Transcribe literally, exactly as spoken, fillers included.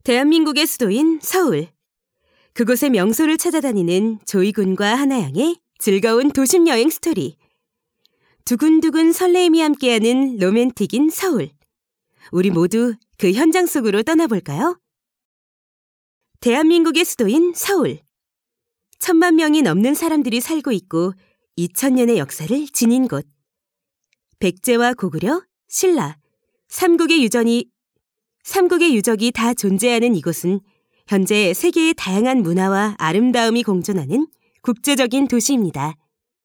대한민국의 수도인 서울. 그곳의 명소를 찾아다니는 조이군과 하나양의 즐거운 도심 여행 스토리. 두근두근 설레임이 함께하는 로맨틱인 서울. 우리 모두 그 현장 속으로 떠나볼까요? 대한민국의 수도인 서울. 천만 명이 넘는 사람들이 살고 있고 이천 년의 역사를 지닌 곳. 백제와 고구려, 신라, 삼국의 유전이 삼국의 유적이 다 존재하는 이곳은 현재 세계의 다양한 문화와 아름다움이 공존하는 국제적인 도시입니다.